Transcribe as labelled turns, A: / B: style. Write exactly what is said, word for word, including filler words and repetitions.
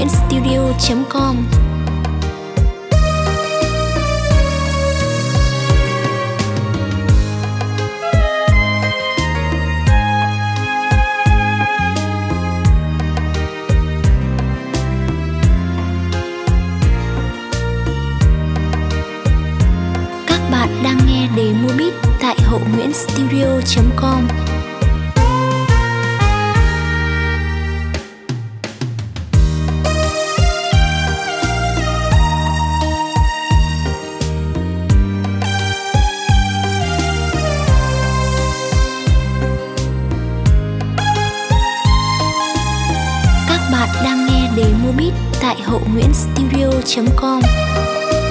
A: nguyễn studio chấm com. Các bạn đang nghe demo beat tại hậu nguyễn studio chấm com. Các bạn đang nghe demo beat tại hậu nguyễn studio chấm com.